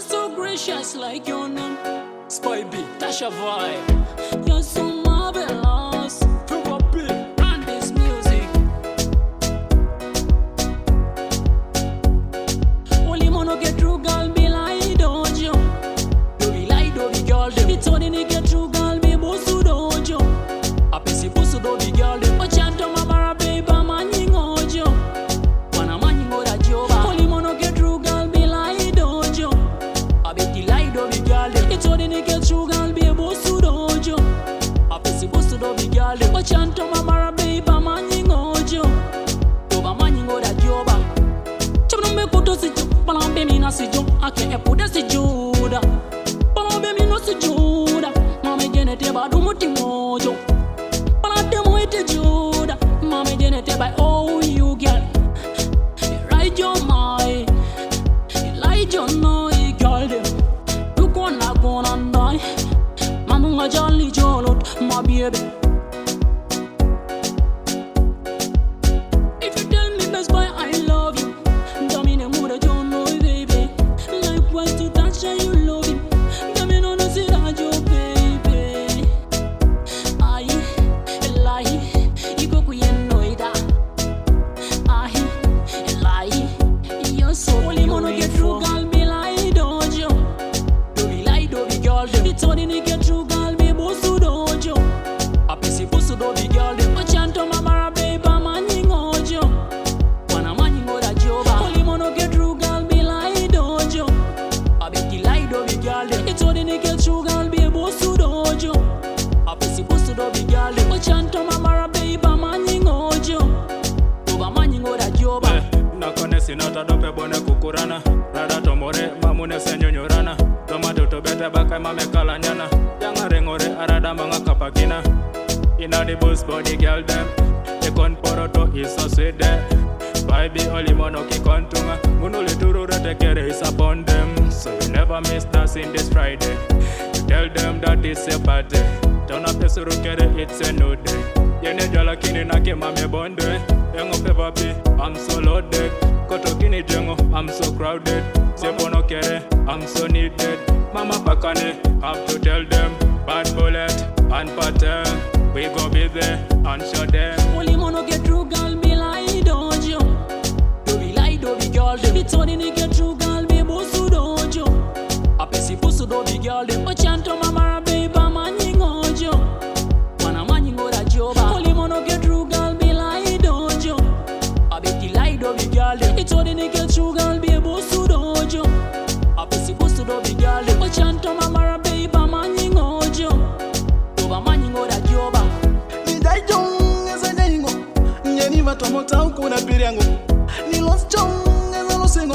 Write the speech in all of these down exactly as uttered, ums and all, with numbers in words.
You're so gracious like your name. Spy B, Tasha vibe. You're so marvelous. Probably and this music. Only mono get through, girl, be like dojo. Do be like do be girl, dem. It's only ni get through, girl, be bosu dojo. A pisi bosu do be girl, dem. Ochanto mamara baby mani ngojo. Wana mani ngoda joba. Only mono get through, girl, be like dojo. A beti like do be girl, dem. It's only ni get through, girl, be bosu dojo. A pisi bosu do be girl, dem. Ochanto mamara baby mani ngojo. Joba mani ngoda joba. Chapno me kuto si jo, palambe mi na si jo. Ake epude si juda. Palambe mi no si juda. Mame jene te ba du muti mojo. Palade mo ite juda. Mame jene te ba oh you girl. You ride your mind. You like your noise girl dem. You gonna gonna die. Mama nga jolly jolot my baby. If you tell me best boy I love you, Domine muda jo no baby. Likewise to touch and you love him. Domine no see that your baby. I lie, you go kuyen noida. I lie, you're so only mono get through, girl, be like dojo. Do be like do be girl, dem. It's only ni get through, girl, be bosu dojo. A pisi bosu do be girl, dem. Ochanto mamara baby mani ngojo. Wana mani ngoda joba. Only mono get through, girl, be like dojo. A beti like do be girl, dem. It's only ni get through, girl, be bosu dojo. A pisi bosu do be girl, dem. Ochanto mamara baby mani ngojo. Joba mani ngoda joba. Nakone sinata dope bone kukurana. Rada tomore mamune senyonyorana. Tomato to bete baka mame kalanyana. Yanga rengore arada manga kapakina. Inna the bus body girl dem. The con poroto is so sweet there. Baby only mono ki kontunga. Munule turu rete kere is upon them. So you never miss dancing this Friday. You tell them that it's a party. Turn up the surukere, it's a new day. Yene jala kini na ke mame bonde. Yango pepper pi, I'm so loaded. Koto kini jengo, I'm so crowded. Sepono kere, I'm so needed. Mama pakane, have to tell them. Bad bullet and pattern. We go be there and show them. Only mono get through, girl, be like dojo. Do be like do be girl, dem. It's only ni get through, girl, be bosu dojo. A pisi bosu do be girl, dem. Ochanto mamara baby mani ngojo. Wana mani ngoda joba. Only mono get through, girl, be like dojo. A beti like do be girl, dem. It's only ni get through, girl, be bosu dojo. A pisi bosu do be girl, dem. Ochanto mamara baby mani ngojo. Joba mani ngoda joba. Nidai jong eza nyango. Nyeni matomota ukuna piriango. Ni los jong eza losengo.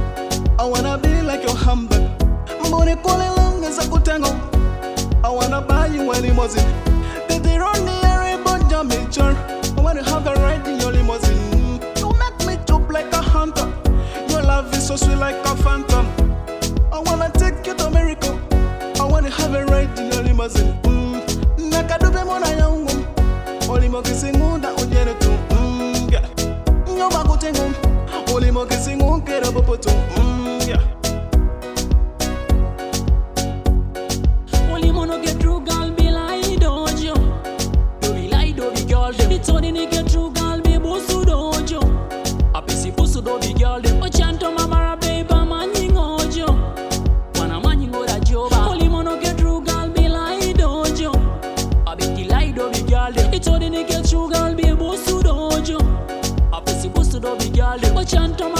I wanna be like your handbag. Mbone kole long eza kutengo. I wanna buy you a limousine. Baby run the area but jump me chur. I wanna have a ride in your limousine. You make me jump like a hunter. Your love is so sweet like a phantom. I wanna take you to America. I wanna have a ride in your limousine. Mm. Nakadube mona yangu. Olimo kisingunda ujene tu. Mm. Yeah. Nyoba kutengu. Olimo kisingu kera popoto. Mm. Yeah. Only mono get through, girl, be like dojo. Do be like do be girl, dem. It's only ni get through, girl, be bosu dojo. A pisi bosu do be girl, dem. Ochanto mamara baby mani ngojo. Wana mani ngoda joba. Only mono get through, girl, be like dojo. A beti like do be girl, dem. It's only ni get through, girl, be bosu dojo. A pisi bosu do be girl, dem. Ochanto